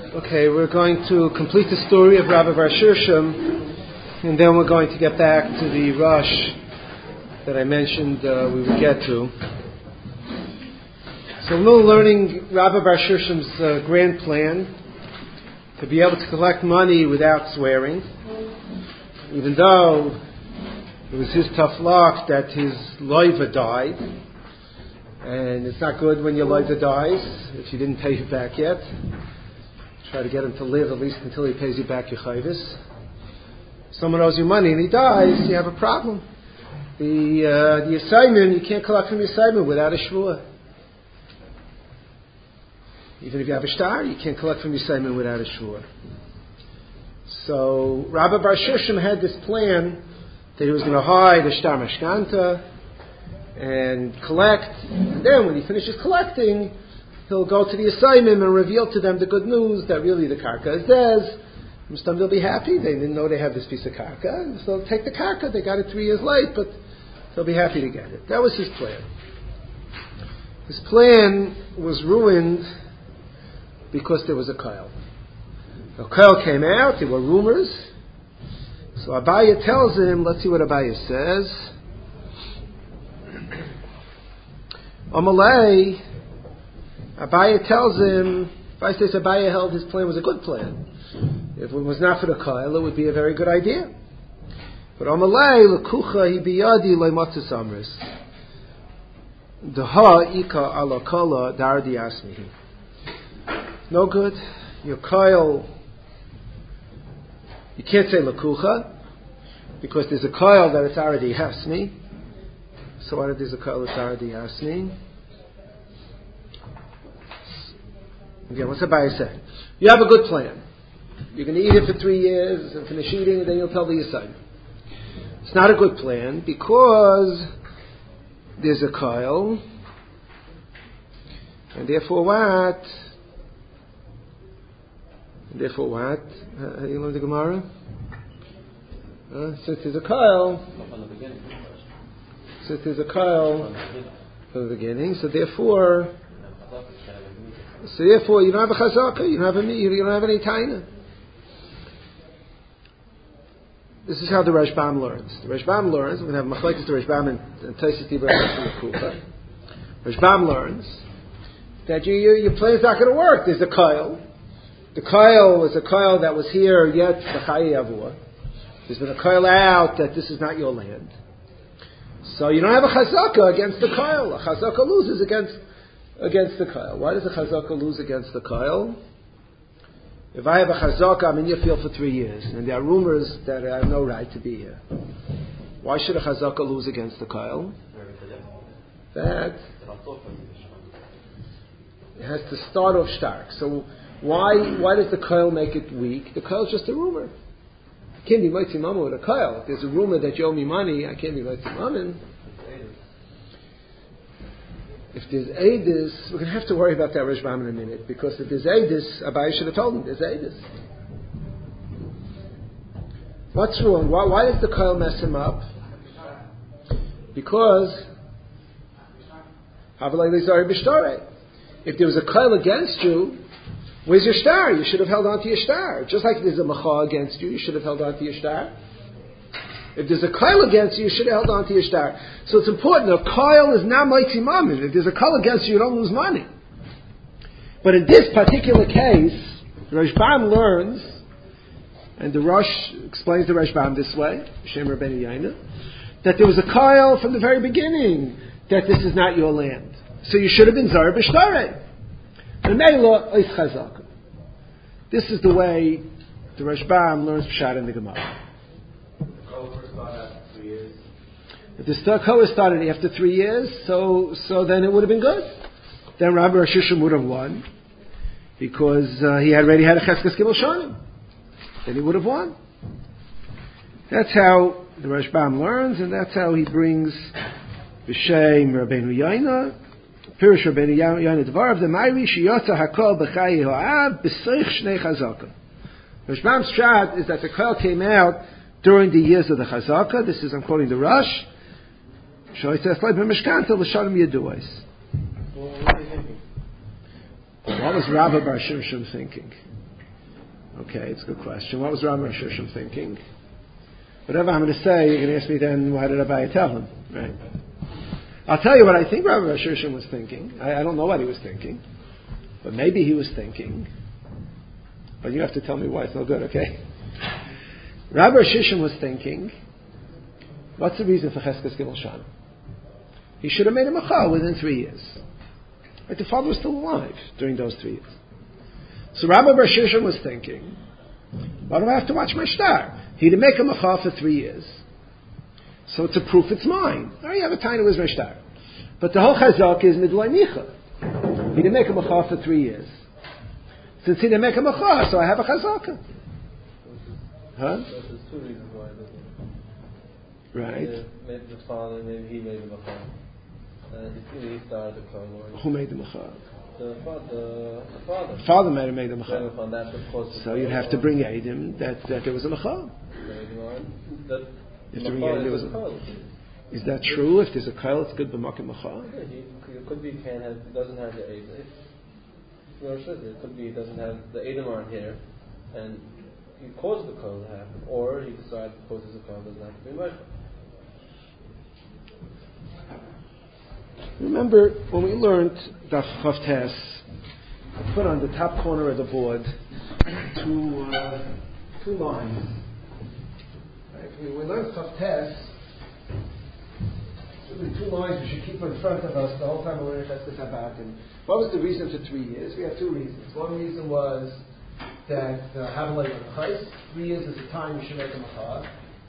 Okay, we're going to complete the story of Rabbi Bar Shirshim, and then we're going to get back to the Rosh that I mentioned we would get to. So we're learning Rabbi Bar Shirshim's grand plan to be able to collect money without swearing, even though it was his tough luck that his loiva died, and it's not good when your loiva dies if you didn't pay it back yet. Try to get him to live at least until he pays you back your chayvis. Someone owes you money and he dies, you have a problem. The assignment, you can't collect from the assignment without a shvuah. Even if you have a shtar, you can't collect from the assignment without a shvuah. So Rabbi Bar Shirshim had this plan that he was going to hide a shtar mashkanta and collect, and then when he finishes collecting, he'll go to the assignment and reveal to them the good news that really the karka is theirs. Some they'll be happy. They didn't know they have this piece of karka. So they'll take the karka. They got it 3 years late, but they'll be happy to get it. That was his plan. His plan was ruined because there was a koil. The koil came out. There were rumors. So Abaya tells him, let's see what Abaya says. Amalei, Abaya tells him, if I say Abaya held his plan was a good plan. If it was not for the koil, it would be a very good idea. But Amalei, l'kucha hi biyadi le'matzis amris. Daha ika ala kala dardi asmihi. No good. Your koil, you can't say l'kucha, because there's a koil that it's already hasmi. So why did there's a koil that's already hasmi? Again, what's Abaya say? You have a good plan. You're going to eat it for 3 years and finish eating, and then you'll tell the assignment. It's not a good plan because there's a koil, and therefore what? How do you learn the Gemara? Since there's a koil, from the beginning, so therefore you don't have a chazaka, you don't have any taina. This is how the Rashbam learns. The Rashbam learns, we're going to have machlekes the Rashbam and Taisus Dibra and Kufa. Rashbam learns that your plan is not going to work. There's a koil. The koil was a koil that was here yet b'chayi avua. There's been a koil out that this is not your land. So you don't have a chazaka against the koil. A chazaka loses against the koil. Why does a chazaka lose against the koil? If I have a chazaka, I'm in your field for 3 years, and there are rumors that I have no right to be here. Why should a chazaka lose against the koil? That it has to start off stark. So why does the koil make it weak? The koil is just a rumor. I can't be mighty mama with a koil. If there's a rumor that you owe me money, I can't be mighty mama. If there's Eidus, we're going to have to worry about that Rashbam in a minute, because if there's Eidus, Abaya should have told him there's Eidus. What's wrong? Why does the koil mess him up? Because if there was a koil against you, where's your star? You should have held on to your star. Just like there's a macha against you, you should have held on to your star. If there's a koil against you, you should have held on to your star. So it's important. A koil is not mighty mammon. If there's a koil against you, you don't lose money. But in this particular case, Rashbam learns, and the Rosh explains the Rashbam this way, Shem Rabbeinu Yaina, that there was a koil from the very beginning that this is not your land. So you should have been Zara B'Shtarei. And Meila is Chazaka. This is the way the Rashbam learns Pshat in the Gemara. If the koil started after 3 years, so then it would have been good. Then Rabbi Bar Shirshim would have won, because he had already had a Cheskes Gimel Shonim. Then he would have won. That's how the Rashbam learns, and that's how he brings B'Shem Rabbeinu Yaina, Pirush Rabbeinu Yaina Dvarav, the Mayri Shiyotza Hakol B'Chayi Ho'ab B'Seich Shnei Chazaka. Rashbam's shot is that the koil came out during the years of the Chazaka. This is, I'm quoting the Rosh. What was Rabbi Bar Shirshim thinking? Okay, it's a good question. What was Rabbi Shishim thinking? Whatever I'm going to say, you're going to ask me then, why did Abaye tell him? Right? I'll tell you what I think Rabbi Shishim was thinking. I don't know what he was thinking, but maybe he was thinking. But you have to tell me why it's no good, okay? Rabbi Shishim was thinking, what's the reason for Cheskas Gimel Shana? He should have made a Machal within 3 years. Like the father was still alive during those 3 years. So Rabbi Shishim was thinking, why do I have to watch my shtar? He didn't make a Machal for 3 years. So it's a proof it's mine. I have a time it was my shtar. But the whole Chazak is Midlai Micha. He didn't make a Machal for 3 years. Since he didn't make a Machal, so I have a Chazaka. Huh? There's 2 reasons why it doesn't. Right. Maybe the father, maybe he made the Machal. He started the Kol. Who made the Machal? The father. The father made the Machal. So you'd have to bring Eidim that there was a Machal. If there was a, is that true? If there's a Kol, it's good b'makim Machal? Yeah, it could be doesn't have the Eidim. It could be he doesn't have the Eidim aren't here, and he caused the Kol to happen, or he decided because there's a Kol doesn't have to be Machal. Remember when we learned Daf Chav Tes, I put on the top corner of the board two lines. Right? We learned Chav Tes. Really 2 lines we should keep in front of us the whole time we're learning Cheskas Habat. And what was the reason for 3 years? We had 2 reasons. One reason was that Havalei L'Chais, 3 years is the time you should make a Machal.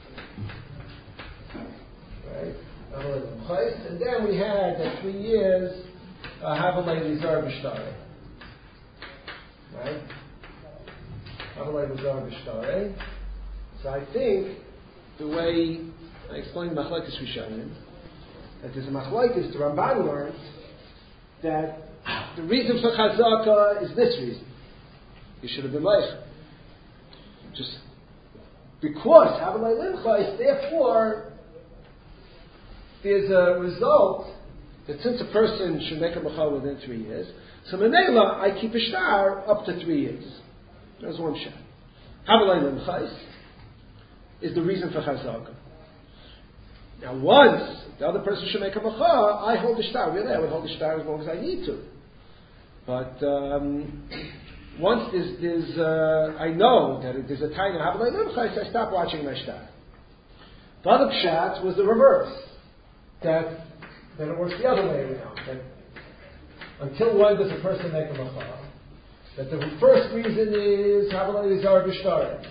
Right? And then we had that 3 years Havalei Lizar B'Shtare. Right? Havalei Lizar B'Shtare. So I think the way I explained Machlekes Rishonim, that there's a Machlekes, the Ramban learned that the reason for Chazaka is this reason. You should have been Leich. Just because Havalei L'Chais, therefore there's a result that since a person should make a Machal within 3 years, so Menela, I keep a shtar up to 3 years. There's one shot. Havalei L'Chais is the reason for Chazaka. Now once the other person should make a Machal, I hold the shtar. Really, I would hold the shtar as long as I need to. But once there's I know that there's a time of Havalei L'Chais, I stop watching my shtar. The other pshat was the reverse. That it works the other way around. That until when does a person make a Machal? That the first reason is Havalei Lizar B'Shtare.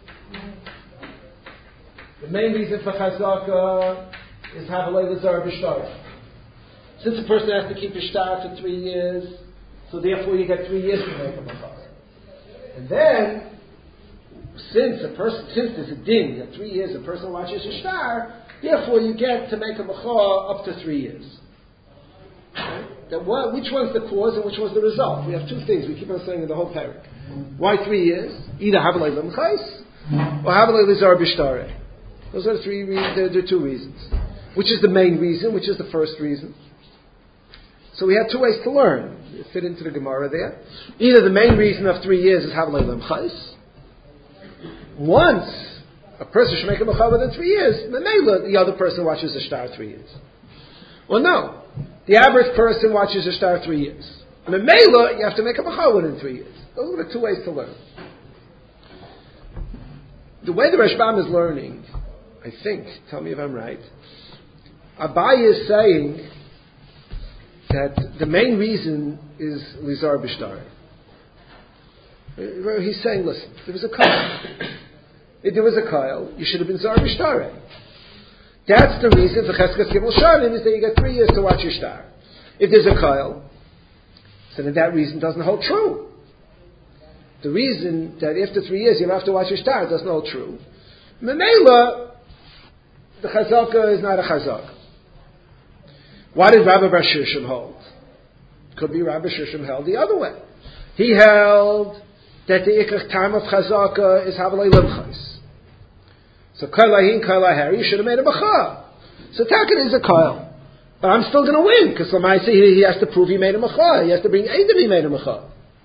The main reason for Chazaka is Havalei Lizar B'Shtare. Since a person has to keep his shtar for 3 years, so therefore you get 3 years to make a Machal. And then, since there's a din that 3 years a person watches his shtar, therefore, you get to make a Machal up to 3 years. Okay? Which one's the cause and which one's the result? We have 2 things we keep on saying in the whole parak. Why 3 years? Either Havalei L'Chais or Havalei Lizar B'Shtare. Those are the 2 reasons. Which is the main reason? Which is the first reason? So we have 2 ways to learn. You fit into the Gemara there. Either the main reason of 3 years is Havalei L'Chais. Once a person should make a Machal within 3 years, the other person watches the shtar 3 years. Well, no. The average person watches the shtar 3 years. Memela, you have to make a Machal within 3 years. Those are the 2 ways to learn. The way the Rashbam is learning, I think, tell me if I'm right, Abaye is saying that the main reason is Lizar B'Shtare. He's saying, listen, there was a Kol. If there was a Kol, you should have been Zar B'Shtare. That's the reason for Cheskas Gimel Shanim is that you get 3 years to watch your shtar. If there's a Kol, so then that reason doesn't hold true. The reason that after 3 years you don't have to watch your shtar doesn't hold true. Memela, the Chazaka is not a Chazaka. Why did Rabbi Bar Shishim hold? Could be Rabbi Shishim held the other way. He held that the ikach time of Chazaka is Havalei L'Chais. So Kailahin, Kailahari, you should have made a Machal. So Takat is a Kail. But I'm still going to win, because Lamaisi he has to prove he made a Machal. He has to bring Eidim he made a Machal.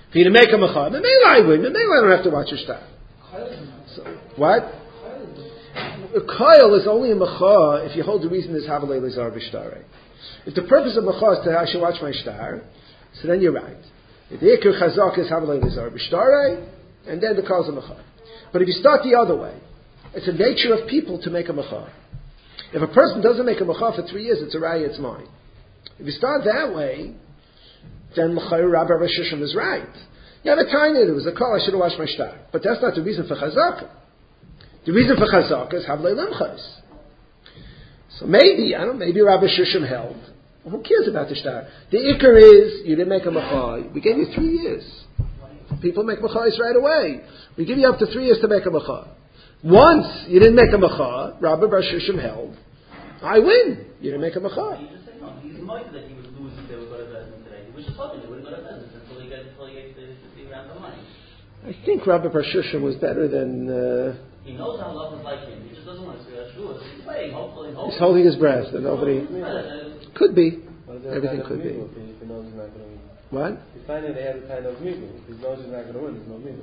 For you to make a mecha, maybe I win. Maybe I don't have to watch a star. So, what? A koil is only a mecha if you hold the reason is havalei lezar b'shtare. If the purpose of mecha is that I should watch my star, so then you're right. If the ikr chazak is havalei lezar b'shtare, and then the koil is a mecha. But if you start the other way, it's a nature of people to make a mecha. If a person doesn't make a mecha for 3 years, it's a raya, it's mine. If you start that way, then l'chayr Rabbi Rosh Hashanah is right. Yeah, the tiny there was a call, I should have washed my star. But that's not the reason for chazaka. The reason for chazaka is havlei limchas. So maybe Rabbi Shishim held. Well, who cares about the star? The ikar is, you didn't make a mecha. We gave you 3 years. People make mechais right away. We give you up to 3 years to make a mecha. Once you didn't make a mecha, Rabbi Rosh Hashanah held. I win. You didn't make a mecha. He's minded that he would lose if they would go to Bezdin today. He was just hoping they wouldn't go to Bezdin until he gets to see around the money. I think Rabbi Rosh Hashanah was better than... He knows how love is like him. He just doesn't want to see that shul. He's waiting, hopefully. He's holding his breath and nobody... Could be. Everything could be. If he knows he's not going to win. What? He's finding they have a kind of meeting. If he knows he's not going to win, there's no meeting.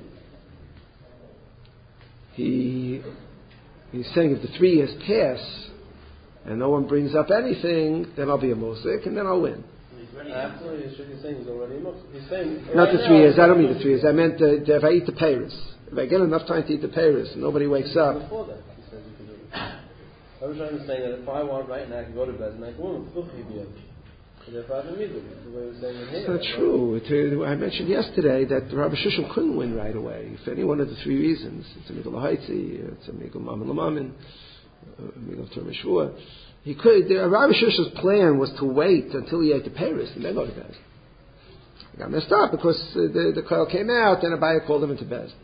He's saying if the 3 years pass and no one brings up anything, then I'll be a musik and then I'll win. Absolutely, he's saying he's already a musik. He's saying not the 3 years. I don't mean the 3 years. I meant if I eat the peiros. If I get enough time to eat the peiros and nobody wakes up. Before that, he says you can do it. I was trying to say that if I want right now, I can go to bed and I can win. It's not true. I mentioned yesterday that Rabbi Shishim couldn't win right away for any one of the 3 reasons. It's a Migul Haitzi, it's a Migul Mammon Lamamin, Migul Termishua. He could. Rabbi Shishim's plan was to wait until he ate the Paris and then go to bed. He got messed up because the coil came out and Abaya called him into bed.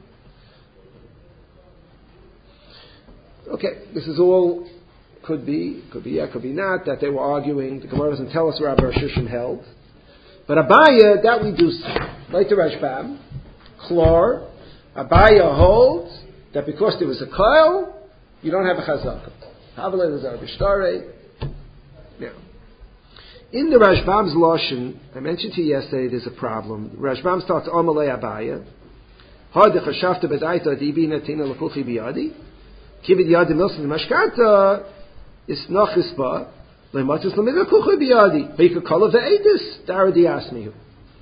Okay, this is all. Could be yeah, could be not, that they were arguing. The Gemara doesn't tell us where Rabbi Rosh Hashanah held. But Abaya, that we do see. Like the Rashbam, Chlor, Abaya holds that because there was a koil, you don't have a chazaka. Havalei l'zar b'shtare. Now, in the Rashbam's Lashon, I mentioned to you yesterday, there's a problem. Rashbam starts Omalei Abaya. Hard the chashavta b'daita dibi natina l'kulchi biyadi. Kibid yadi milson mashkata. Is nachis ba lematis lamida kucha biyadi. But you could call it ve'edis. Daradi asked me.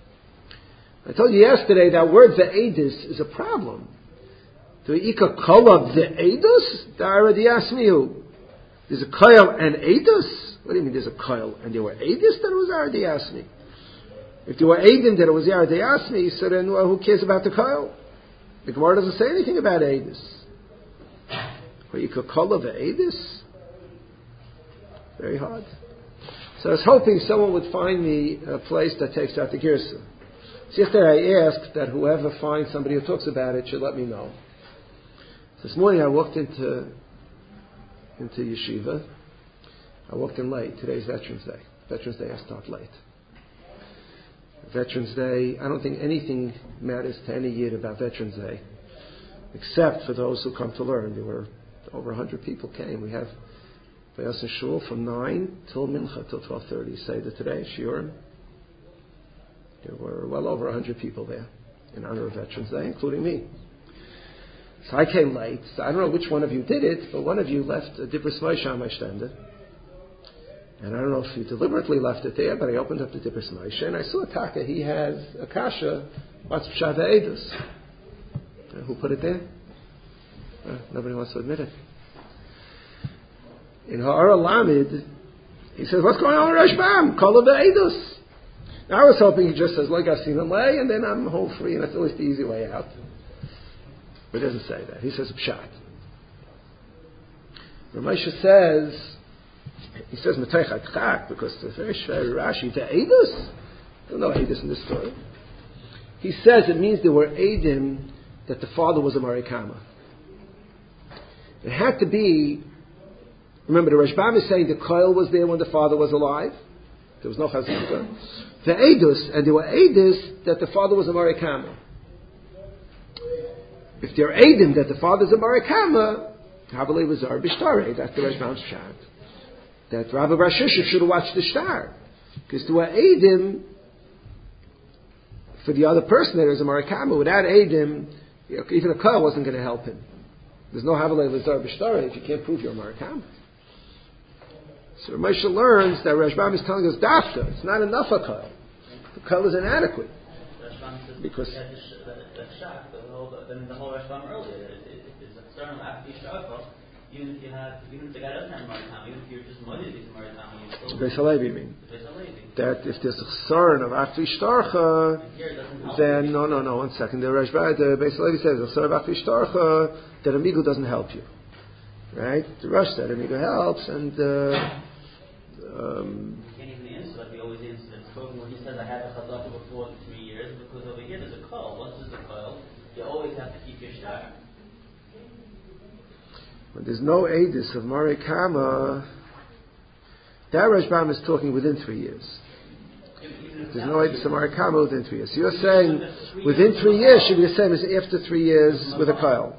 I told you yesterday that word ve'edis is a problem. Do you could call it ve'edis? Daradi asked me. There's a koil and edis. What do you mean? There's a koil and there were edis? That was daradi asked me. If there were edim that it was daradi asked me, so then well, who cares about the koil? The Gemara doesn't say anything about edis. But you could call it ve'edis. Very hard. So I was hoping someone would find me a place that takes out the girsa. So yesterday I asked that whoever finds somebody who talks about it should let me know. So this morning I walked into yeshiva. I walked in late. Today's Veterans Day. Veterans Day I start late. Veterans Day, I don't think anything matters to any yid about Veterans Day, except for those who come to learn. There were over 100 people came. We have Vayas and Shul from 9 till Mincha till 12:30. Seder today, Shiurim. There were well over 100 people there in honor of Veterans Day, including me. So I came late. So I don't know which one of you did it, but one of you left a Dibur Smosh on my stender. And I don't know if you deliberately left it there, but I opened up the Dibur Smosh and I saw Taka. He has a kasha. What's Pshat Edus? Who put it there? Nobody wants to admit it. In Ha'ara Lamed, he says, what's going on with Rashbam? Kol Ve'edus. Now I was hoping he just says, like I've seen him lay, and then I'm home free, and that's at least the easy way out. But he doesn't say that. He says, Pshat. Ramesha says, he says, Matei Chak, because it's very Rashi, Ve'edus? There's no Edus in this story. He says it means there were Edim that the father was a Marikama. It had to be. Remember, the Rashbam is saying the koil was there when the father was alive. There was no chazaka. The edus, and there were edus that the father was a marikama. If there are edim that the father is a marikama, havalei l'zar b'shtare. That's the Rashbam's pshat. That Rabbi Rosh Hashanah should have watched the star, because there were edim for the other person there is a Marikama. Without Eidim, even a Kyle wasn't going to help him. There's no Havalei Lazar B'Shtara if you can't prove you're a Marikama. So Moshe learns that Rashbam is telling us Dafka. It's not enough a Kyle. The Kyle is inadequate. Because the whole Rashbam earlier, it's a concern of after Yishtarcha, even if the guy doesn't have Marikama, even if you're just modded he's Marikama, you still Beis Halevi, you mean? Beis Halevi. That if there's a concern of after Ishtarcha, then no, 1 second. The Beis Halevi says a concern of after Ishtarcha that Amigo doesn't help you, right? The Rosh said Amigo helps, and you can't even answer like we always answer this program where he says I had a chazaka before 3 years because over here there's a call. Once there's a call, you always have to keep your shtar. When there's no Eidus of Marikama, that Rashbam is talking within 3 years. There's no Eidus of Marikama within 3 years. So you're saying within 3 years should be the same as after 3 years with a Kyle.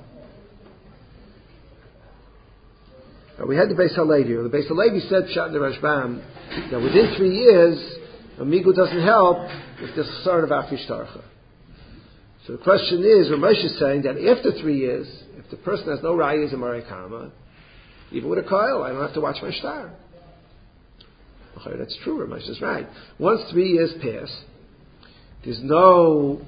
We had the Beis Halevi. The Beis Halevi said Pshat in the Rashbam that within 3 years Amigo doesn't help if there's a sort of Afishtarcha. So the question is, Ramesh is saying that after 3 years, if the person has no rayas in Marikama, even with a Kyle, I don't have to watch my star. Okay, that's true, Ramesh is right. Once 3 years pass, there's no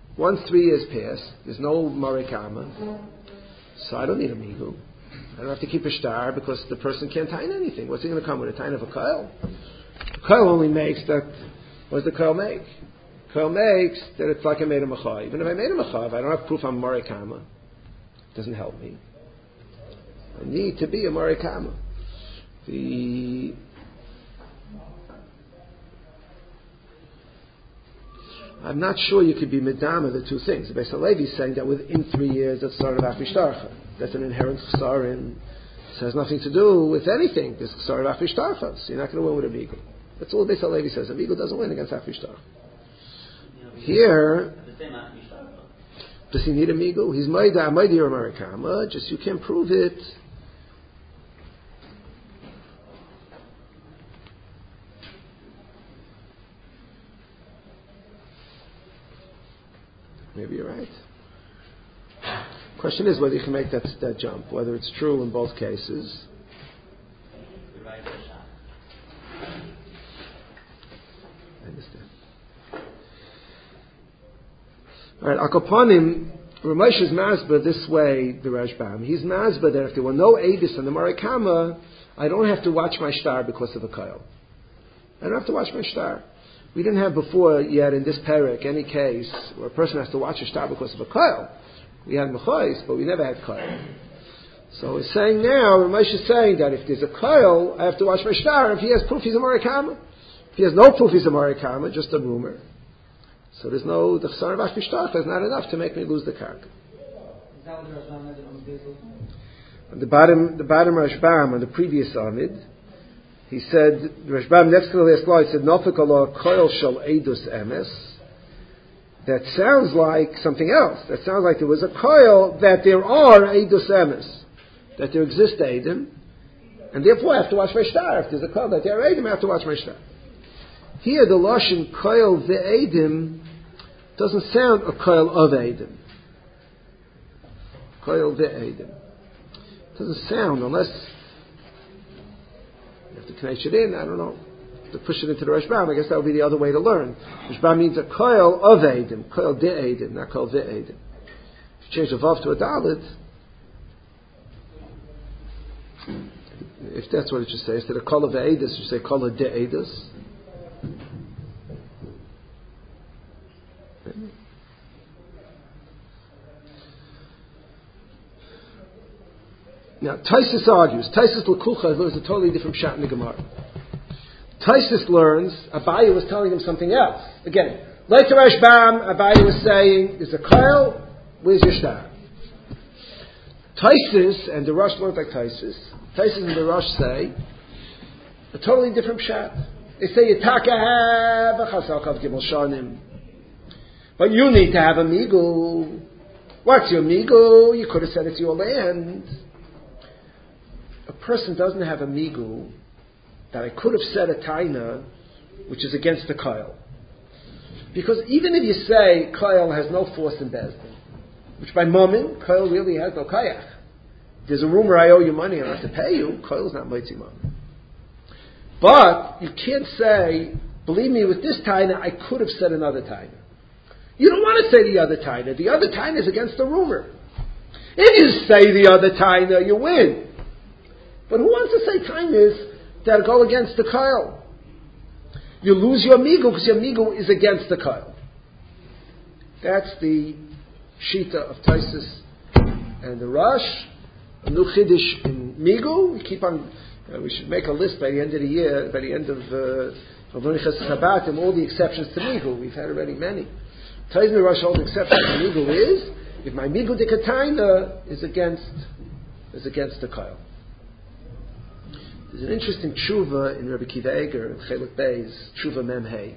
Marikama, so I don't need Amigo. I don't have to keep a star because the person can't tie in anything. What's he going to come with? A tie of a Kyle? The Kyle only makes that. What does the Kyle make? Kyle makes that it's like I made a Machav. Even if I made a Machav, I don't have proof I'm Marikama. It doesn't help me. I need to be a Marikama. I'm not sure you could be Medama the two things. The Beis Halevi is saying that within 3 years it's sort of Afishtarcha. That's an inherent Chesarin. It has nothing to do with anything. There's Chesar of Afishtarcha. So you're not going to win with Amigo. That's all Beis Halevi says. Amigo doesn't win against Afishtarcha. Here, does he need Amigo? He's Maida or Marikama. Just you can't prove it. Maybe you're right. Question is whether you can make that jump, whether it's true in both cases. I understand. All right, Akoponim, Ramesh is Masba this way, the Rashbam. He's Masba that if there were no Aedis on the Marikama, I don't have to watch my star because of a Kyle. I don't have to watch my star. We didn't have before yet in this parak any case where a person has to watch a star because of a Kyle. We had Mechais, but we never had Kyle. So he's saying now, Ramesh is saying that if there's a Kyle, I have to watch my star. If he has proof, he's a Marikama. If he has no proof, he's a Marikama, just a rumor. So there's no, the Chesar of Afishtarcha is not enough to make me lose the karka. On the bottom Rashbam, on the previous Amid, he said, the Rashbam next to the last line said, Nofik Allah Koil Shal Eidus Emes. That sounds like something else. That sounds like there was a Koil that there are Eidus Emes. That there exist Eidim. And therefore I have to watch my star. If there's a Koil that there are Eidim, I have to watch my star. Here the Lashon Koil Ve'edim doesn't sound a Koil of Eidim. Koil Ve'edim. Doesn't sound unless you have to connect it in, I don't know. To push it into the Rashbam, I guess that would be the other way to learn. Rashbam means a koil of Eidim, koil de Eidim, not koil ve Eidim. If you change the vav to a dalet, if that's what it should say, instead of koil of Eidus, you say koil de Eidus. Now, Taisus argues. Taisus L'Kucha learns a totally different shot in the Gemara. Taisus learns, Abaye was telling him something else. Again, like the Rashbam, Abaye was saying, there's a Kyle, where's your star? Taisus, and the Rosh learned like Taisus. Taisus and the Rosh say, a totally different shot. They say, Yitaka v'chasalkav gimel shanim. But you need to have a migu. What's your migu? You could have said it's your land. A person doesn't have a migu that I could have said a taina, which is against the Kyle. Because even if you say Koil has no force in Bezdin, which by Mammon, Koil really has no Kayach. There's a rumor I owe you money, I have to pay you, Koil's not Moitzi Mammon. But you can't say, believe me, with this taina, I could have said another taina. You don't want to say the other taina. The other taina is against the rumor. If you say the other taina, you win. But who wants to say tainas that go against the Koil? You lose your migu because your migu is against the Koil. That's the Shita of Taisus and the Rosh. A new Chiddush in migu. We keep on. We should make a list by the end of the year, by the end of learning Chesed Shabbat, and all the exceptions to migu. We've had already many. Taisus and the Rosh hold the exception to migu is if my migu dekataina is against the Koil. There's an interesting tshuva in Rabbi Kiva Eger, in Chelik Bey's Tshuva Mem Hey.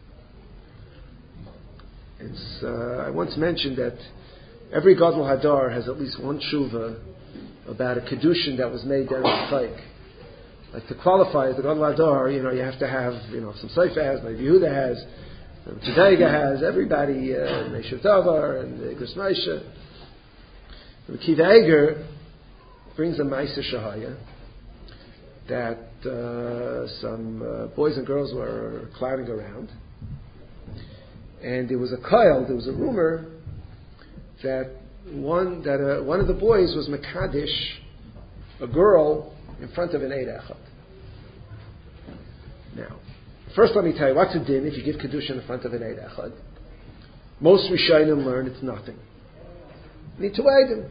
I once mentioned that every Gadol Hadar has at least one tshuva about a kedushin that was made there in Chayk. Like to qualify as the Gadol Hadar, you have to have, some Seifa has, maybe Yehuda has, Tzedega has, everybody, Meishav Davar, and Igros Moshe. Rabbi Kiva Eger brings a Ma'aser Shahaya that some boys and girls were clowning around, and there was a koil. There was a rumor that one of the boys was mekadesh a girl in front of an Eid Echad. Now, first let me tell you what's a din if you give kedusha in front of an Eid Echad. Most Rishonim learn it's nothing. You need to weigh them.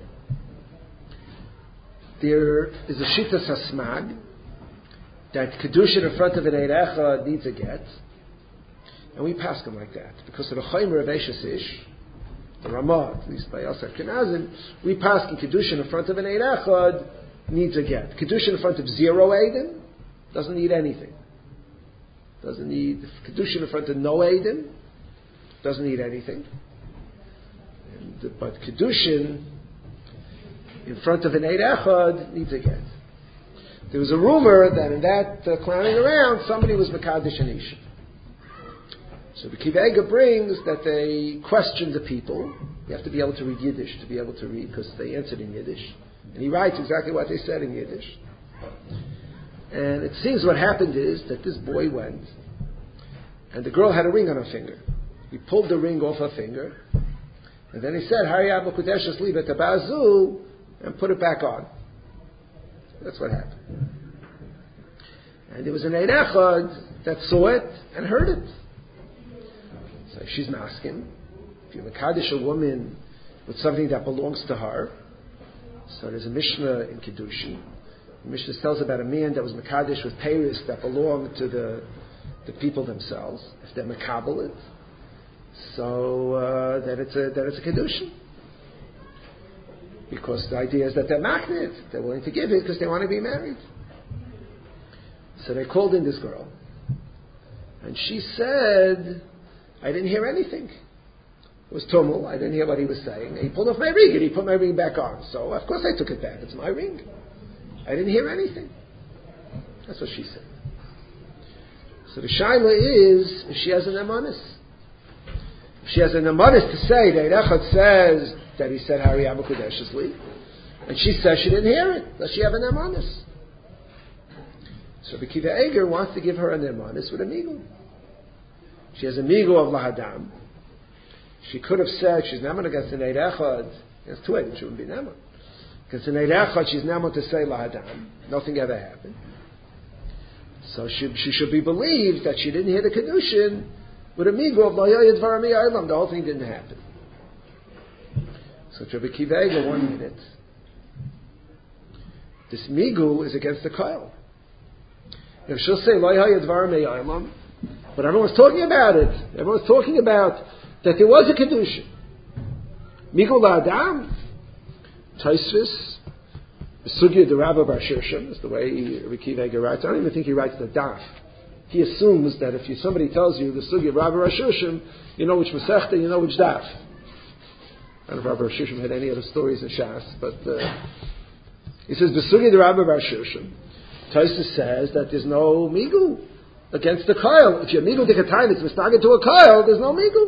There is a Shitas Hasmag that kedushin in front of an Eid Echad needs a get, and we pass them like that because of the Chaimer of Eishes Ish, the Ramah, at least by Yosef Kenazin, we pass in kedushin in front of an Eid Echad needs a get. Kedushin in front of 0 Eidim doesn't need anything. Doesn't need kedushin in front of no Eidim doesn't need anything. But kedushin in front of an Eid Echad needs a get. There was a rumor that in that clowning around, somebody was Mekadesh and Isha. So the Kiva Eger brings that they questioned the people. You have to be able to read Yiddish to be able to read because they answered in Yiddish. And he writes exactly what they said in Yiddish. And it seems what happened is that this boy went, and the girl had a ring on her finger. He pulled the ring off her finger, and then he said, Hari Abba Kudeshas Liba Tabazu, and put it back on. That's what happened. And there was an Eid Echad that saw it and heard it. So she's masking. If you mekadesh a woman with something that belongs to her, so there's a Mishnah in Kiddushin. The Mishnah tells about a man that was mekadesh with peiros that belonged to the people themselves. If they're mekabel it, so that it's a Kiddushin. Because the idea is that they're magnet, they're willing to give it because they want to be married. So they called in this girl, and she said, I didn't hear anything. It was tumult, I didn't hear what he was saying. He pulled off my ring and he put my ring back on. So of course I took it back, it's my ring. I didn't hear anything. That's what she said. So the shaila is, if she has an emanis. If she has an emanis to say that Echad says that he said Hari Abba Kudeshas Li, and she says she didn't hear it. Does she have an emanis? So the Kiva Eger wants to give her an emanis with a migu. She has a migu of lahadam. She could have said she's naman against an Eid Echad. There's 2 Eidim, she wouldn't be naman. Against an Eid Echad, she's naman to say lahadam. Nothing ever happened. So she should be believed that she didn't hear the kedushin with a migu of layoyed varami aylam. The whole thing didn't happen. So Rabbi Kiva Eger, 1 minute. This migu is against the koil. If she'll say layoyed varami aylam, but everyone's talking about it. Everyone's talking about that there was a kedushin. Migu la'adam, Taisvis, Sugya the Rabbi Bar Shirshim, is the way Rabbi Kiva Eger writes. I don't even think he writes the daf. He assumes that if somebody tells you the Sugya of Rabbi Bar Shirshim, you know which Masechta, you know which daf. I don't know if Rabbi Bar Shirshim had any other stories in Shas, but he says the Sugya the Rabbi Bar Shirshim. Taisvis says that there's no migu. against the Kyle. If you're Migu Dikatayin, it's Mistagid to a Kyle, there's no Migu.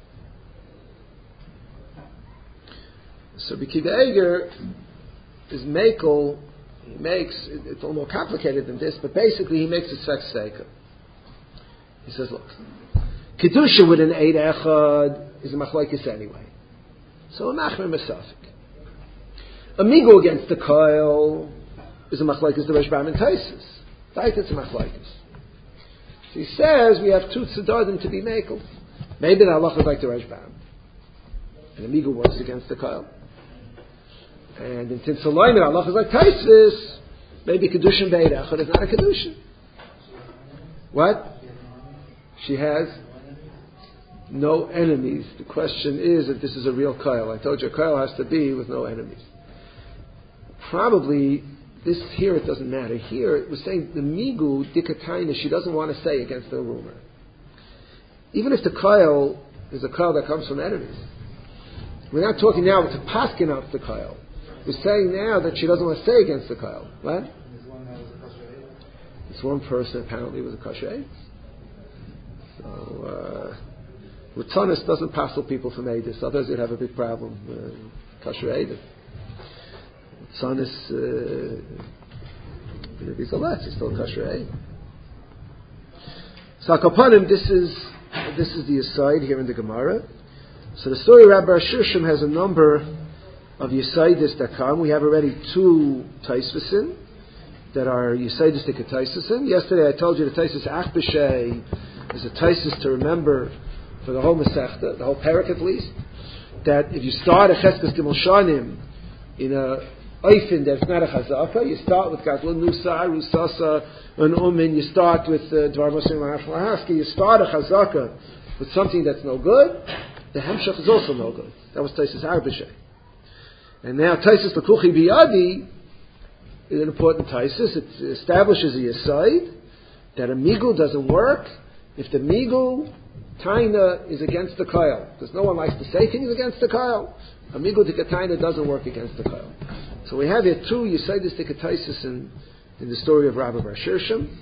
So B'Kiva Eger is Mekel, he makes, it's a little more complicated than this, but basically he makes a Sfek Steika. He says, look, Kedusha with an Eid Echad is a Machlokes anyway. So a Machmer Mesafik. A Migu against the Kyle is a Machlokes the Rashbam and Taisus. Right, it's a Machlokes. So he says we have two Tzedadim to be Mekel. Maybe the halacha is like the Rashbam. And the Migu works against the Kyle. And in Tinsalayim, the halacha is like Taisus. Maybe Kedushin Be'ed Echad is not a Kedushin. What? She has no enemies. The question is if this is a real Kyle. I told you a Kyle has to be with no enemies. Probably, this here it doesn't matter. Here it was saying the Migu Dikataina, she doesn't want to say against the rumor. Even if the Kyle is a Kyle that comes from enemies. We're not talking now to paskin out the Kyle. We're saying now that she doesn't want to say against the Kyle. What? This one person apparently was a kashrei. So, Ritzonis doesn't passel people from Eidus. Others would have a big problem. Kashrei. Ritzonis, he's a less, he's still kashrei. So, Akapanim, this is the aside here in the Gemara. So the story of Rabbi Shishim has a number of Yisaidis that come. We have already two Taisvasin that are Yisaidis Taisvasin. Yesterday I told you the Taisus Achbeshay is a Taisus to remember for the whole Masechta, the whole parak at least, that if you start a Cheskes Gimel Shanim in a Oifin that's not a Chazaka, you start with Gadlun Nusa, Rusasa, and Umin, you start with Dvar Mosim Lahaski, you start a Chazaka with something that's no good, the Hemshach is also no good. That was Taisus Arbeshay. And now Taisus L'Kuchi Biyadi is an important Taisus. It establishes a Yisaid that a Migu doesn't work if the Migu Taina is against the Kyle. Because no one likes to say things against the Kyle. A Migu Taina doesn't work against the Kyle. So we have here two Yisaidis Taisus in the story of Rabbi Bar Shirshim.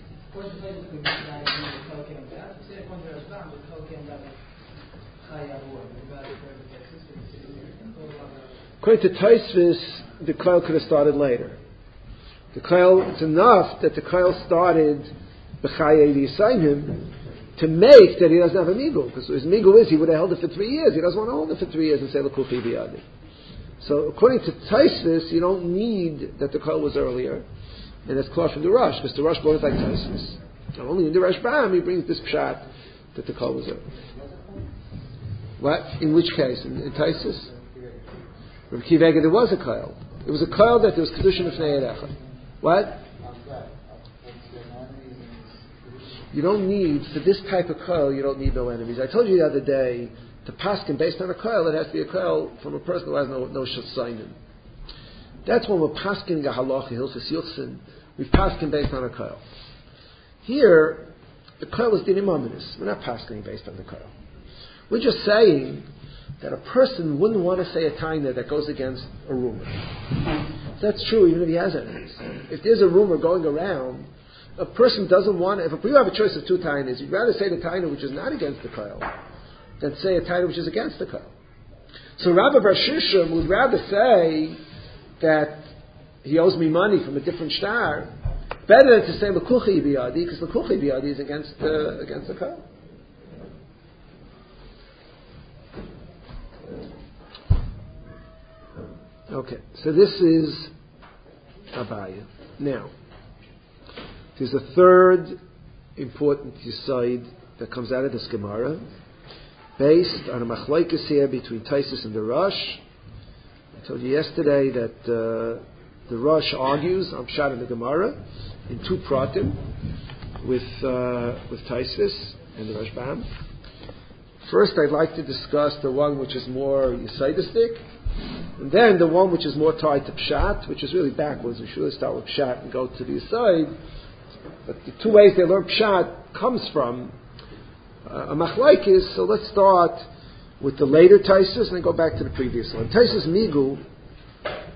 According to Taisvis, the Kyle could have started later. The Kyle, it's enough that the Kyle started B'chayei Yisayim to make that he doesn't have a Migu. Because his Migu is, he would have held it for 3 years. He doesn't want to hold it for 3 years and say, L'kuchi biyadi. So according to Taisvis, you don't need that the Kyle was earlier. And that's close from the Rush, because the Rush brought it like Taisvis. Not only in the Rashbam, he brings this pshat that the Kyle was earlier. What? In which case? In Taisvis? Rabbi Kiva Eger, there was a Kyle. It was a Kyle that there was Kedushin of Fnei Erecha. What? You don't need, for this type of Kyle, you don't need no enemies. I told you the other day, to paskin based on a Kyle, it has to be a Kyle from a person who has no Shatzainim. That's when we're paskin the halacha, Hilchas Yuchsin. We paskin based on a Kyle. Here, the Kyle is dinim ominous. We're not paskin based on the Kyle. We're just saying that a person wouldn't want to say a taina that goes against a rumor. That's true even if he has enemies. If there's a rumor going around, a person doesn't want to, if you have a choice of two tainas, you'd rather say the taina which is not against the Kyle than say a taina which is against the Kyle. So Rabbi Bar Shishim would rather say that he owes me money from a different shtar, better than to say L'kuchi biyadi, because L'kuchi biyadi is against the Kyle. Okay, so this is Abaya. Now, there's a third important yisaid that comes out of this Gemara, based on a machlokes here between Taisus and the Rosh. I told you yesterday that the Rosh argues on Pshat in the Gemara in two pratim with Taisus and the Rashbam. First, I'd like to discuss the one which is more yisaidistic, and then the one which is more tied to Pshat, which is really backwards. We should really start with Pshat and go to the aside. But the two ways they learn Pshat comes from a machlokes. So let's start with the later Taisus and then go back to the previous one. Taisus Migu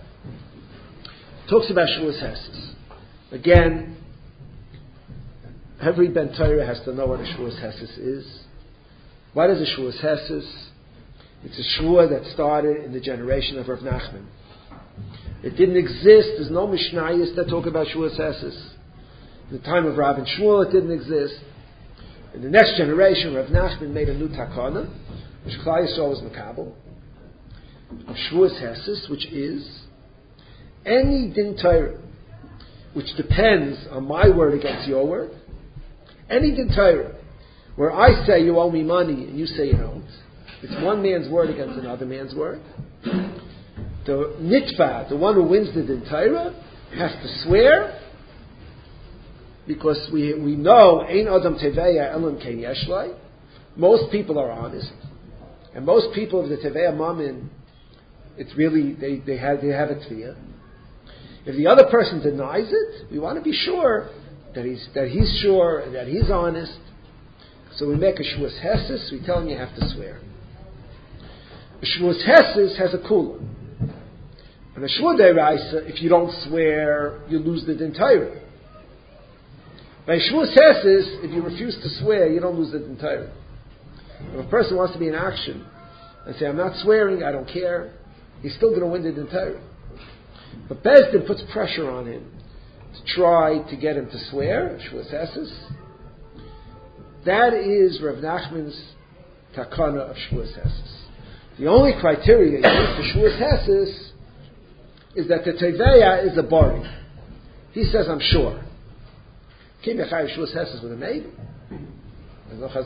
talks about Shavuos Hesses. Again, Every Ben Torah has to know what a Shavuos Hesses is. What is a Shavuos Hesses? It's a Shavuot that started in the generation of Rav Nachman. It didn't exist. There's no Mishnayos that talk about Shavuos Hesses. In the time of Rav and Shmuel, it didn't exist. In the next generation, Rav Nachman made a new takana, which Klal Yisrael was Makabel, of Shavuos Hesses, which is any din Torah which depends on my word against your word. Any din Torah where I say you owe me money and you say you don't. It's one man's word against another man's word. The nitva, the one who wins the din Torah, has to swear, because we know Ein Adam Teveya Elam Kein Yeshlai. Most people are honest, and most people of the Teveya Mamin, it's really they have a tviyah. If the other person denies it, we want to be sure that he's sure and that he's honest. So we make a Shavuos Hesses. We tell him you have to swear. A Shavuos Hesses has a kula. And a Shavuot Deraisa, if you don't swear, you lose the din Torah. By Shavuos Hesses, if you refuse to swear, you don't lose the din Torah. If a person wants to be in action and say, I'm not swearing, I don't care, he's still going to win the din Torah. But Beis Din puts pressure on him to try to get him to swear, Shavuos Hesses. That is Rav Nachman's takana of Shavuos Hesses. The only criteria used for Shavuos Hesses is that the Teveya is a bari. He says, I'm sure. Kim Yachai Shavuos Hesses with a maybe. If the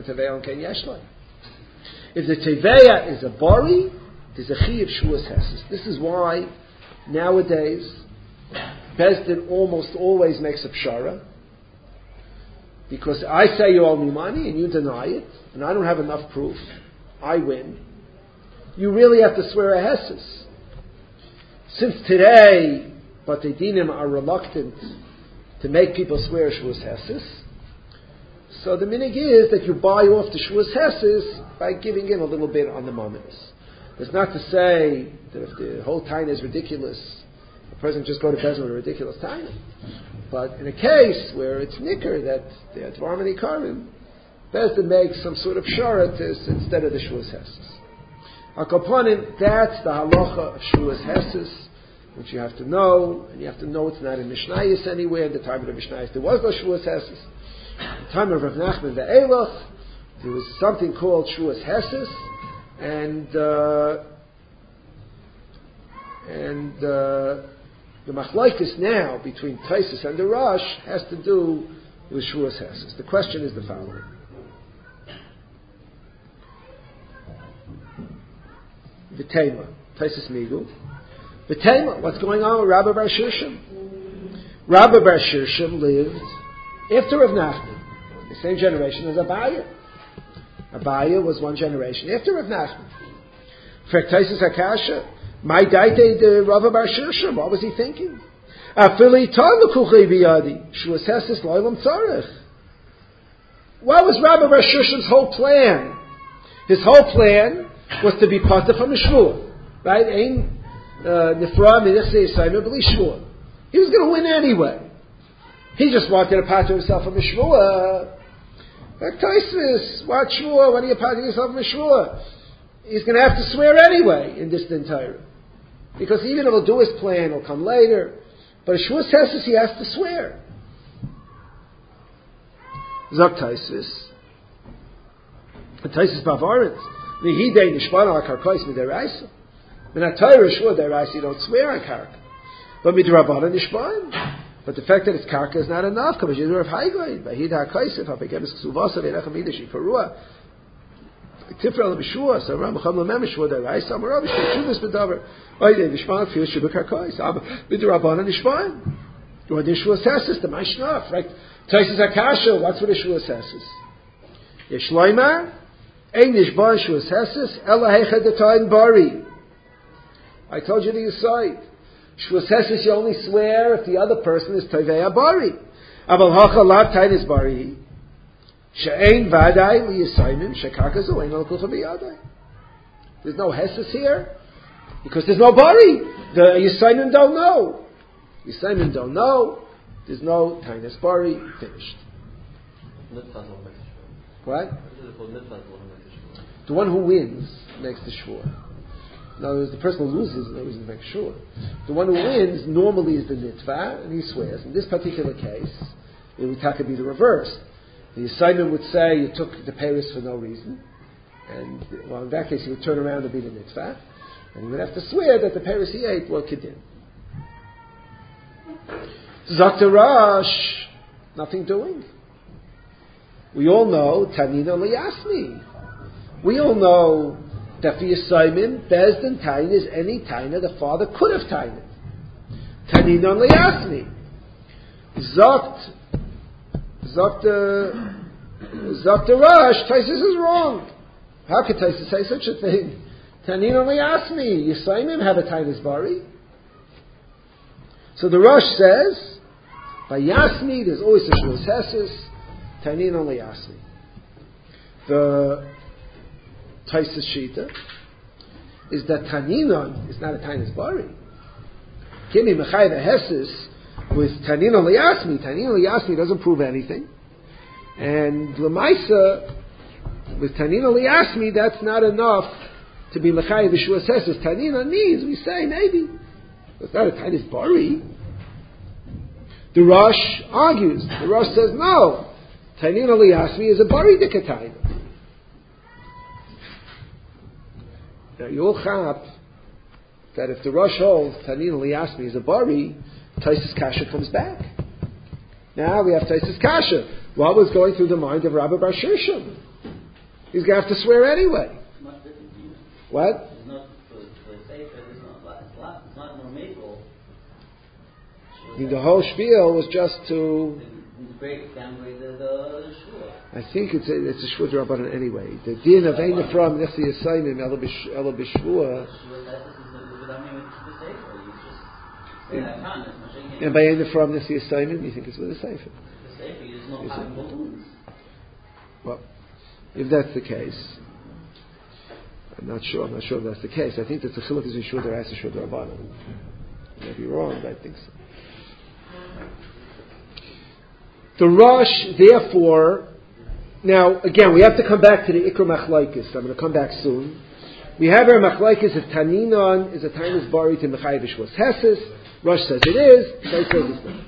Teveya is a bari, there's a chi of Shavuos Hesses. This is why nowadays Beis Din almost always makes a pshara, because I say you owe me money and you deny it, and I don't have enough proof. I win. You really have to swear a Hesses. Since today, Batei Dinim are reluctant to make people swear Shavuos Hesses, so the minig is that you buy off the Shavuos Hesses by giving in a little bit on the moments. That's not to say that if the whole taina is ridiculous, the person just go to Beis Din with a ridiculous taina. But in a case where it's nicker that the Dvarim and Ikarim, Beis Din makes some sort of sharatis instead of the Shavuos Hesses. Akaponim, that's the halacha of Shavuos Hesses, which you have to know, and you have to know it's not in Mishnayos anywhere. In the time of the Mishnayos, there was no Shavuos Hesses. In the time of Rav Nachman the Eilach, there was something called Shavuos Hesses, and the machlokes now between Taisus and the Rosh has to do with Shavuos Hesses. The question is the following. V'tema, Taisus Migu. V'tema, what's going on with Rabbi Bar Shirshim? Rabbi Bar Shirshim lived after Rav Nachman, the same generation as Abaya. Abaya was one generation after Rav Nachman. For Taisus Akasha, my daite de Rabbi Bar Shirshim, what was he thinking? Afili tal l'kuchei biyadi, Shavuos Hesses lo'olam tzarech. What was Rabbi Bar Shirshim's whole plan? His whole plan was to be pater from the shvua, right? Ein nifra minichsei yisayim b'li shvua. He was going to win anyway. He just wanted to pater himself from the shvua. Taisus, what shvua? When are you patering yourself from the shvua? He's going to have to swear anyway in this din Torah, because even if he'll do his plan, it'll come later. But a Shavuos Hesses, he has to swear. Zok Taisus, Bavarins. V'hidei nishban al karkos midiraisa. When a Torah shvua deraisa, you don't swear on karka. But midrabanan nishban. But the fact that it's karka is not enough. Because you do have haigoin. V'hidei hakaisif hapekemis ksuvasa v'enach amidish yikarua. Tifra l'bishua. So Ram Cham l'mem shvua deraisa. Amar Rabbi shuvus b'davar. V'hidei nishban kfir shuvah karkos. Midrabanan nishban. Or the Shavuos Hesses, the Mashnaf, right? Taisus Akasha, what's with the Shavuos Hesses? Yeshloimar. I told you the aside. Shavuos Hesses, you only swear if the other person is Tevei Bari. Aval hacha lav tainis bari. She'ein vadai liyasaimim shekakazu ein al kulcha biyadai. There's no Hesses here because there's no Bari. The Yisaimim don't know. There's no tainis bari. Finished. What? This is called Nitzah who makes the shvur. The one who wins makes the shvur. In other words, the person who loses, no reason to make sure. The one who wins normally is the nitva, and he swears. In this particular case, it would be the reverse. The assignment would say you took the Paris for no reason, and in that case he would turn around and be the nitva, and he would have to swear that the Paris he ate were kedin. Zakta Rosh, nothing doing. We all know Tanina Liyasmi. We all know that for Yisayim, Bezdin Tain is any Taina the father could have tained. Tanina Liyasmi. Zakta Rosh, Taisus is wrong. How could Taisus say such a thing? Tanina Liyasmi. Yisayim have a Tainas Bari. So the Rosh says, by Yasmi, there's always a Shvus Hesis, Tainin only Yasmi. The Taisus Shita is that Taninon is not a Tainis Bari. Kimi Mechai the Hesis with Tanin only Yasmi. Tanin only Yasmi doesn't prove anything. And Lamaisa, with Tanin only Yasmi, that's not enough to be Mechai the Shvus Hesis. Tanin needs, we say, maybe. It's not a Tainis Bari. The Rosh argues. The Rosh says, no. Tainin Aliyasmi is a Bari Dikataina. Now, you'll chap that if the Rosh holds Tainin Aliyasmi is a Bari, Taisus Kasha comes back. Now we have Taisus Kasha. What was going through the mind of Rabbi Bar Shishim? He's going to have to swear anyway. What? It's not for the Sefer, it's not more maple. The whole spiel was just to downgrade the shvur. I think it's a shvur d'Rabbanan anyway. The din of ein from nesi yisayim ela b'shvur. And by ein from nesi yisayim, you think it's with a sefer? The sefer is not having balloons. Well, if that's the case, I'm not sure if that's the case. I think that the chiluk is in shvur d'Oraisa, shvur d'Rabbanan. I may be wrong, but I think so. The Rosh, therefore, now again we have to come back to the Ikra Machlaikis. I'm going to come back soon. We have our Machlaikis if Taninon is a Tainis Bari to Mechai Vishwas Hesis. Rosh says it is. Shai says it's not.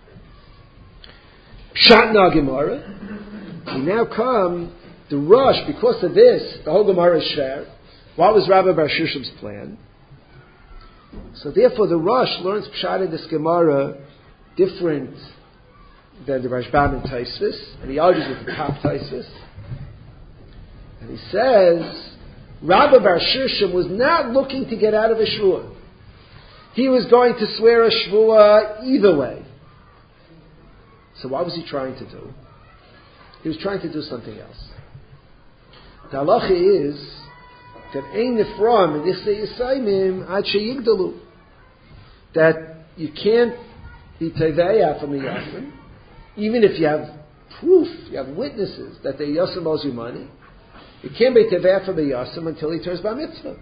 Pshat Gemara. We now come the Rosh because of this. The whole Gemara is share. What was Rabbi Bar Shishim's plan? So therefore, the Rosh learns Pshat in this Gemara different than the Rashbam and Taisvis, and he argues with the top Taisvis. And he says, Rabbi Bar Shishim was not looking to get out of a shvua. He was going to swear a shvua either way. So what was he trying to do? He was trying to do something else. The halacha is that ein nifram and yisei yisaymim ad sheyigdalu. That you can't be teveya from a yasim, even if you have proof, you have witnesses that the yasim owes you money. You can't be teveya from a yasim until he turns bar mitzvah.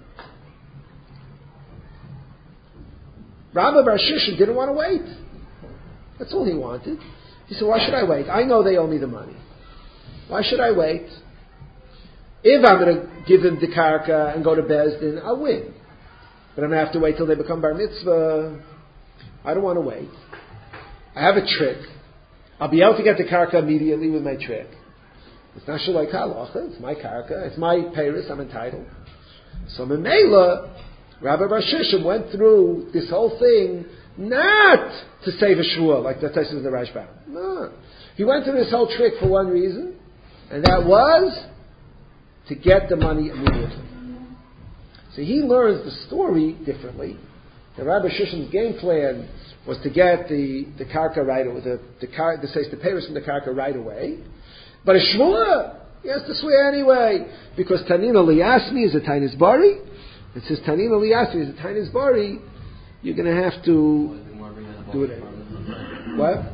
Rabbi Bar Shishim didn't want to wait. That's all he wanted. He said, why should I wait? I know they owe me the money. Why should I wait? If I'm going to give them the karka and go to Bezdin, I'll win. But I'm going to have to wait till they become bar mitzvah. I don't want to wait. I have a trick. I'll be able to get the karka immediately with my trick. It's not shalai halacha. It's my karka. It's my peiros. I'm entitled. So Memela, Rabbi Bar Shishim went through this whole thing not to save a shvua like the Taisus in the Rashbam. No. He went through this whole trick for one reason, and that was to get the money immediately. So he learns the story differently. The Rabbi Shishim's game plan was to get the karka right away, the peiros from the karka right away. But a shvua, he has to swear anyway, because Tanina Liyasmi is a Tainis Bari. It says Tanina Liyasmi is a Tainis Bari. You're going to have to do it anyway. What?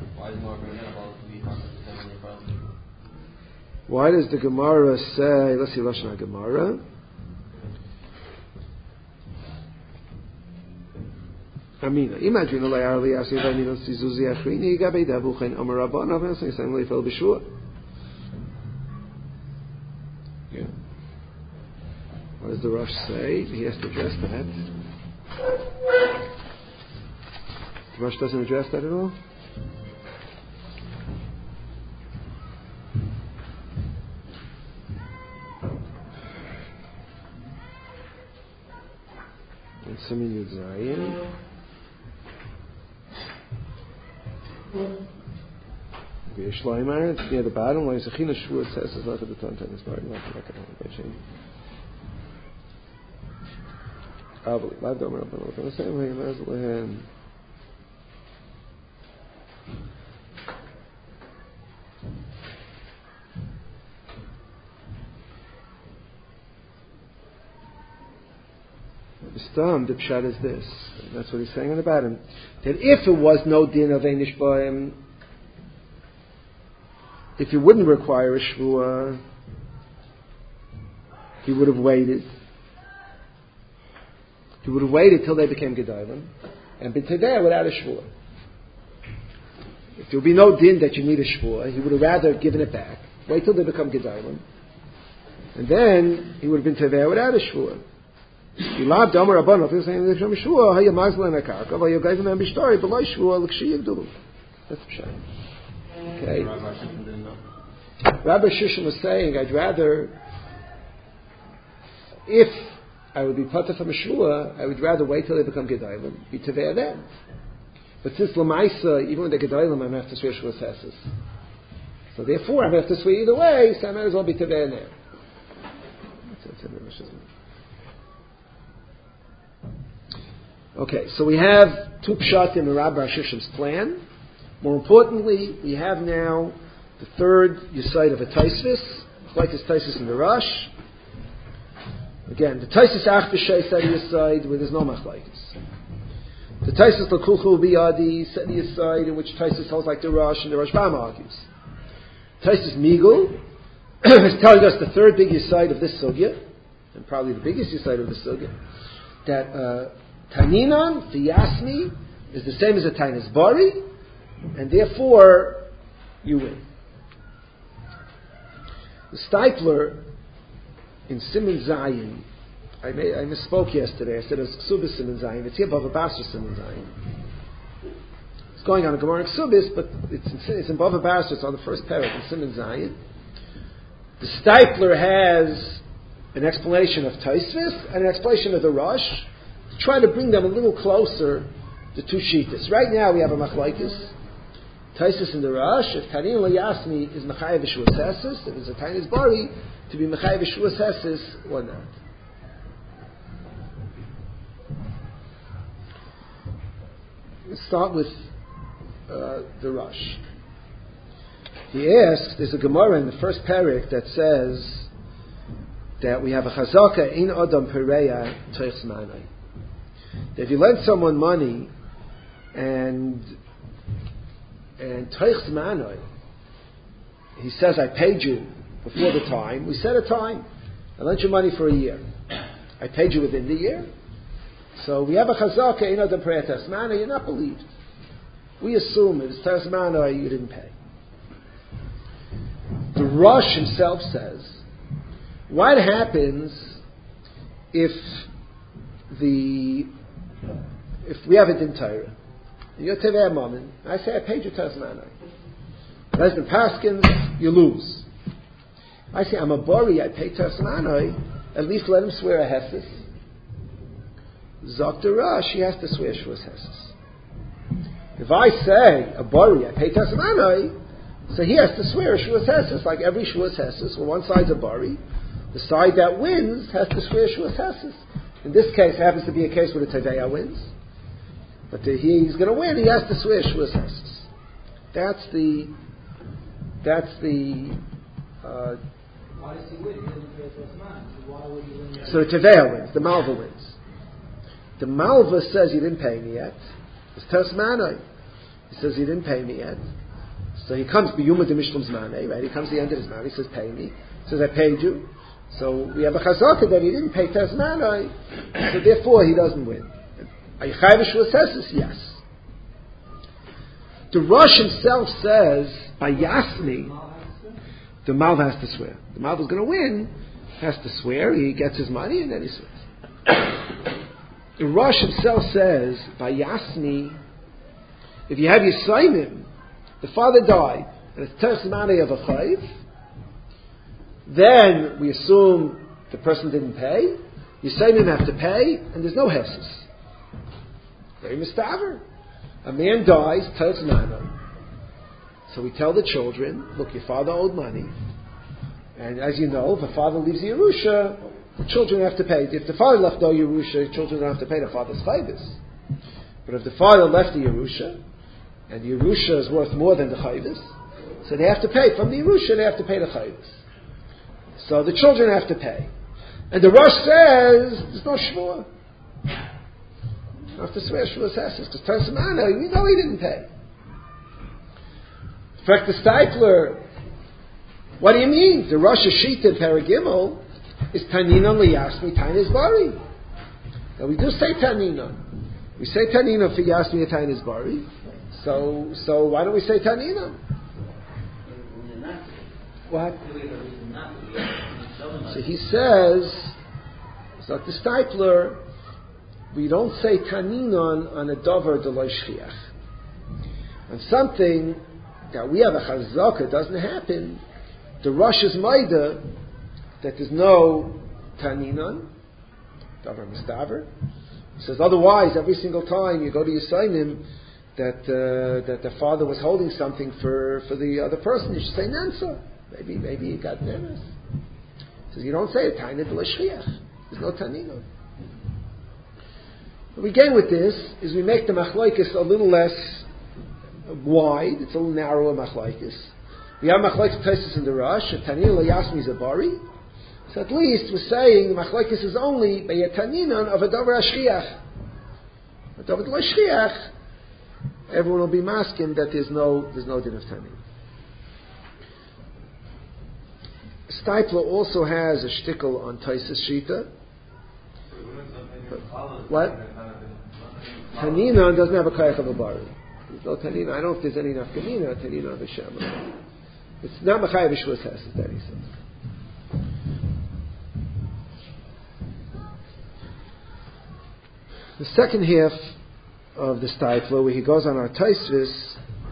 Why does the Gemara say? Let's see, Lashon Gemara. Amina. Imagine the Layar Liyasmi Vayninos Tizuzi Achrini Gabe Dabuchen Amar Rabban Avas Nisam Leifel B'Shua. does the Rosh say? He has to address that. The Rosh doesn't address that at all? And Simin Yud Zayin. Shloimar, it's near the bottom. Why is the China Shua says it's not at the time this part. Not to look at it by change. Live Domer Rabban. The same way, Mazlahan. The pshat is this. That's what he's saying on the bottom. That if it was no din of Einish Boim, if he wouldn't require a shvua, he would have waited. He would have waited till they became Gedalim and been there without a shvua. If there would be no din that you need a shvua, he would have rather given it back, wait till they become Gedalim, and then he would have been there without a shvua. You love Domer Rabban, if you're saying there's no shvua, how you mazla in a karka, but you guys remember story, but like shvua, like she do. That's the shame. Okay. Rabbi Shishim was saying, I'd rather, if I would be pata from a shvua, I would rather wait till they become Gedalim, be tevei then. But since Lamaisa, even when they're Gedalim, I'm going to have to swear shvua sesses. So therefore, I'm going to have to swear either way, so I might as well be tevei now. Okay, so we have two pshat in the Rabbi Shishim's plan. More importantly, we have now the third Yesod of a Taisvis, like this Taisvis in the Rosh. Again, the Taisvis Ach B'Shei said Yesod where there's no machlaitis. The Taisvis L'Kulchu B'Yadi said Yesod in which Taisvis holds like the Rosh and the Rashbam argues. Taisvis Migul is telling us the third big Yesod of this sugya, and probably the biggest Yesod of the sugya, that Taninan, the Yasmi, is the same as a Tainis Bari, and therefore you win. The Stipler in Siman Zayin, I misspoke yesterday. I said it's Ksubis Siman Zayin. It's here above a Basra Siman Zayin. It's going on a Gemara in Ksubis, but it's in Bava Basra. It's on the first parak in Siman Zayin. The Stipler has an explanation of Taisvis and an explanation of the Rosh, trying to bring them a little closer to two shittas. Right now we have a machlokes, Taisus and the Rosh. If Tanin L'Yasmi is Mechayev V'Shua Sesis, if it's a Tainis Bari, to be Mechayev V'Shua Sesis or not. Let's start with the Rosh. He asks, there's a Gemara in the first parak that says that we have a Chazaka in Adam Pereya Teichs Manai. If you lend someone money and Teichs Manai, he says, I paid you before the time. We set a time. I lent you money for a year. I paid you within the year. So we have a Chazaka in Adam Pereya Teichs Manai. You're not believed. We assume it's Teichs Manai, you didn't pay. The Rosh himself says, what happens if we have a din Torah? You're Tevei Mammon. I say, I paid you Teichs Manai. Lesben Paskins, you lose. I say, I'm a Bori, I paid Teichs Manai. At least let him swear a Hesis. Zok the Rosh, he has to swear Shvus Hesis. If I say, a Bori, I paid Teichs Manai, so he has to swear a Shvus Hesis, like every Shvus Hesis. Well, one side's a Bori. The side that wins has to swear Shvus Hesis. In this case, it happens to be a case where the Teveya wins. But he's going to win, he has to swear Shvus Hesis. That's the why does he win? He doesn't pay Teichs Manai. So why would he win? So the Teveya wins, the Malva wins. The Malva says you didn't pay me yet. It's Teichs Manai. He says you didn't pay me yet. So he comes b'yuma de mishlam's manei, right? He comes to the end of his manei. He says, "Pay me." He says, "I paid you." So we have a chazaka that he didn't pay Teichs Manai, so therefore he doesn't win. Are you chayav Shvus Hesis? Yes. The Rosh himself says, by Yasmi, the Malv has to swear. The Malv is going to win, has to swear. He gets his money and then he swears. The Rosh himself says, by Yasni, if you have Yisayimim, the father died, and it's Teres Manei of a Chayv, then we assume the person didn't pay, Yisayimim have to pay, and there's no Hesus. Very mistaver. A man dies, Teres Manei. So we tell the children, look, your father owed money, and as you know, if a father leaves the Yerusha, the children have to pay. If the father left no Yerusha, children don't have to pay the father's chayvus. But if the father left the Yerusha, and the Yerusha is worth more than the chayvus, so they have to pay. From the Yerusha, they have to pay the chayvus. So the children have to pay. And the Rosh says, there's no shvua. You don't have to swear shvuas hesses, because Teres Manei, we know he didn't pay. In fact, the Steipler, what do you mean? The Rosh Hashita in Paragimel is Taninon liyasmi tainis bari. Now we do say Taninon. We say Taninon for Yasmi tainis bari. So why don't we say Taninon? What? So he says, it's like the Steipler, we don't say Taninon on a dover de loishchiach. On something that we have a chazaka doesn't happen. The Rosh is Maida that there's no Taninon, Davar Mistaver. He says otherwise, every single time you go to Yisayimim that the father was holding something for the other person, you should say Nansa. Maybe he got nervous. He says you don't say a Tainet L'Shchiach. There's no Taninon. What we gain with this is we make the Machlokes a little less wide. It's a little narrower Machlokes. We have Machlokes Taisus in the Rosh. Taninon L'Yasmi Zabari. So at least we're saying the Machlokes is only by a Taninon of a Davar Ashchiach. A Davar L'Shchiach, everyone will be masking that there's no din of Taninon. Steipler also has a shtickle on Taisus Shita. What? Taninon doesn't have a Kayach of a Bari. There's no Taninon. I don't know if there's any Nafkamina Taninon of a Shema. It's not Machayev Shvuas Hesed, that he says. The second half of the Steipler, where he goes on our Taisvis,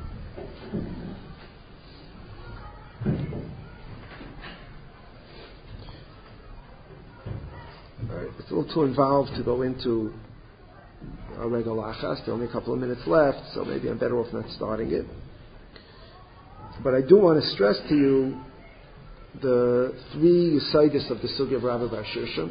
it's a little too involved to go into our regular achas. There are only a couple of minutes left, so maybe I'm better off not starting it. But I do want to stress to you the three Yesodis of the Sugya of Rabbi Bar Shishim.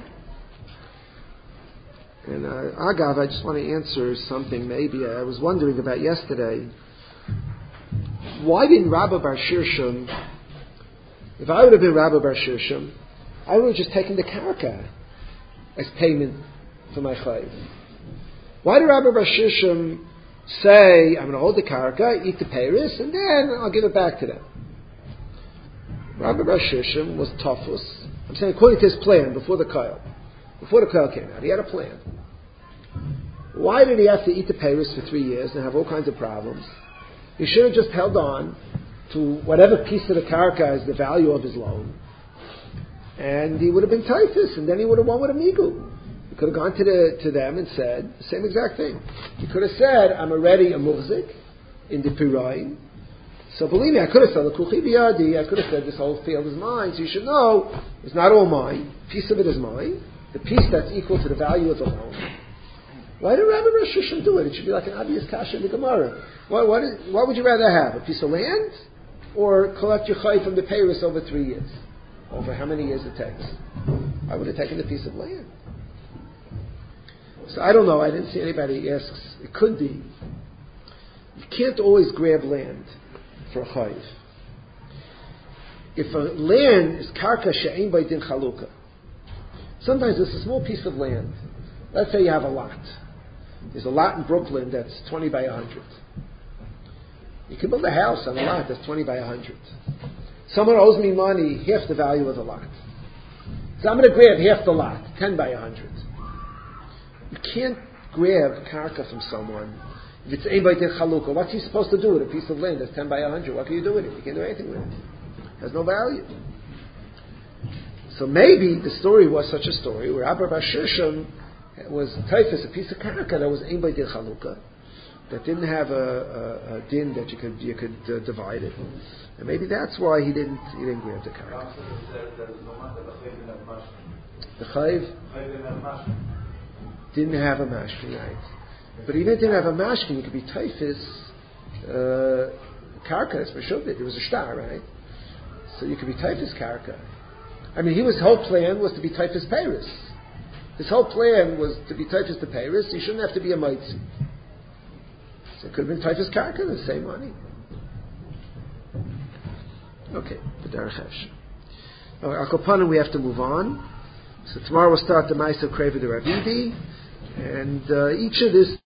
And Agav, I just want to answer something maybe I was wondering about yesterday. Why didn't Rabbi Bar Shishim, if I would have been Rabbi Bar Shishim, I would have just taken the karka as payment for my chayv. Why did Rabbi Bar Shishim say, I'm going to hold the karka, eat the peiris, and then I'll give it back to them? Rabbi Bar Shishim was tafus. I'm saying according to his plan before the koil. Before the koil came out, he had a plan. Why did he have to eat the peiris for 3 years and have all kinds of problems? He should have just held on to whatever piece of the karka is the value of his loan, and he would have been typhus, and then he would have won with a migu. He could have gone to them and said the same exact thing. He could have said, I'm already a muhzik in the Pirayin, so believe me, I could have said, I could have said this whole field is mine, so you should know it's not all mine. A piece of it is mine. The piece that's equal to the value of the loan. Why did Rabbi Bar Shishim do it? It should be like an obvious kasha in the Gemara. What would you rather have? A piece of land? Or collect your chay from the peiros over 3 years? Over how many years it takes? I would have taken the piece of land. So I don't know. I didn't see anybody asks. It could be. You can't always grab land for a chayv. If a land is karka she'ein b'din chalukah, sometimes it's a small piece of land. Let's say you have a lot. There's a lot in Brooklyn that's 20 by 100. You can build a house on a lot that's 20 by 100. Someone owes me money, half the value of the lot. So I'm going to grab half the lot, 10 by 100. You can't grab karka from someone. If it's ein b'din chalukah, what's he supposed to do with a piece of land that's 10 by 100? What can you do with it? You can't do anything with it. It has no value. So maybe the story was such a story where Abba Bar Shishim was typhus, a piece of karka that was aimed by Dir Chalukah, that didn't have a din that you could divide it, and maybe that's why he didn't grab the karka. The Chayiv didn't have a mashkin, right? But even if it didn't have a mashkin, you could be typhus karka. That's Meshuvit. It was a shtar, right? So you could be typhus karka. I mean, his whole plan was to be typhus Paris. His whole plan was to be typhus to Paris. He shouldn't have to be a mitzi. So it could have been typhus karka, the same money. Okay, the Derech Hashem. Akopanim, we have to move on. So tomorrow we'll start the Ma'aser Kreva de Ravidi, and each of this